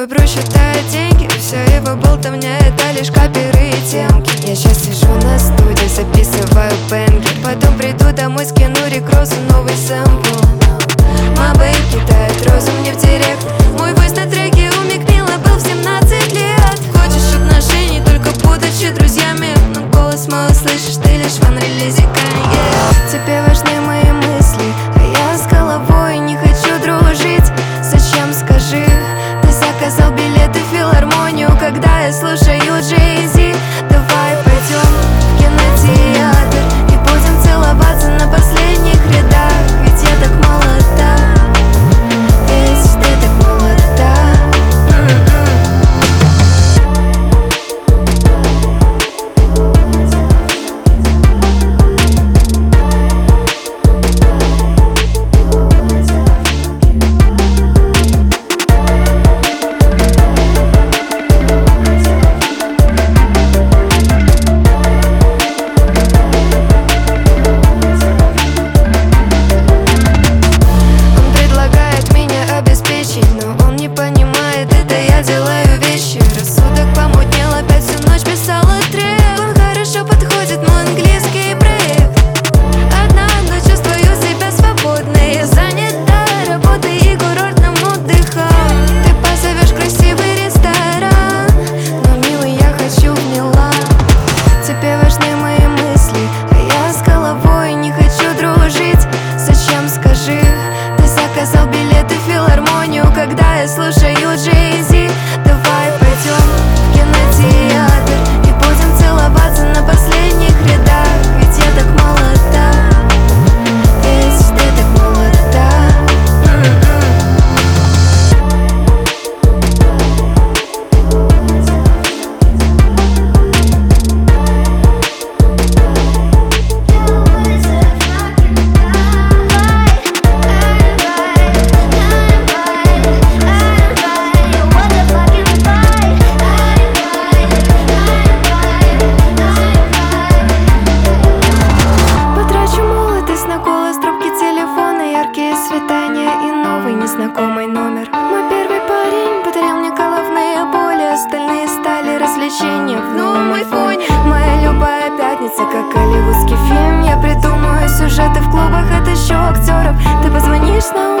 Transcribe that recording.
выбру, считая деньги. Все его болтовня — это лишь каперы и темки. Я сейчас сижу на студии, записываю бенгер. Потом приду домой, скину рекросу новый сэмпл. Мабэй кидает розу мне в директ. Мой войс на треке у Мик Милла был в 17 лет. Хочешь отношений, только будучи друзьями, но голос мой услышишь ты лишь в анрелизе Канье. Тебе важны мои мысли, а я с головой не хочу дружить. Зачем, скажи? Ты заказал билеты в филармонию, когда я слушаю Джей-Зи. Давай пойдем в кинотеатр и будем целоваться на последних рядах. Ведь я так молода, ведь ты так молода. Но он не понимает, это я делаю вещи. Рассудок помутнел, опять всю ночь писала трек. Он хорошо подходит, мой английский проект. Однако чувствую себя свободной. Я занята работой и курортным отдыхом. Ты позовешь красивый ресторан, но, милый, я хочу в Милан. Тебе важны мои мысли, а я с головой не хочу дружить. Зачем, скажи? Ты заказал билеты в филармонию, когда я слушаю Джей-Зи. Давай пойдем в кинотеатр и будем целоваться на последних рядах. Ведь я так молода, ведь ты так молода. Свидания и новый незнакомый номер. Мой первый парень подарил мне головные боли, остальные стали развлечения в новом айфоне. Моя любая пятница, как голливудский фильм. Я придумаю сюжеты в клубах, отыщу актеров. Ты позвонишь снова